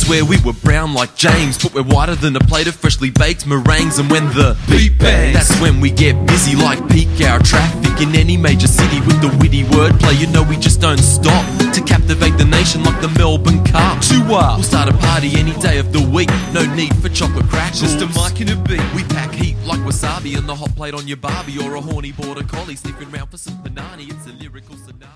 swear we were brown like James, but we're whiter than a plate of freshly baked meringues. And when the beat bangs, that's when we get busy like peak hour traffic in any major city with the witty wordplay. You know we just don't stop to captivate the nation like the Melbourne Cup. We'll start a party any day of the week, no need for chocolate crackers, just a mic and a beat. We pack heat like wasabi and the hot plate on your Barbie, or a horny border collie sniffing round for some panani. It's a lyrical tsunami.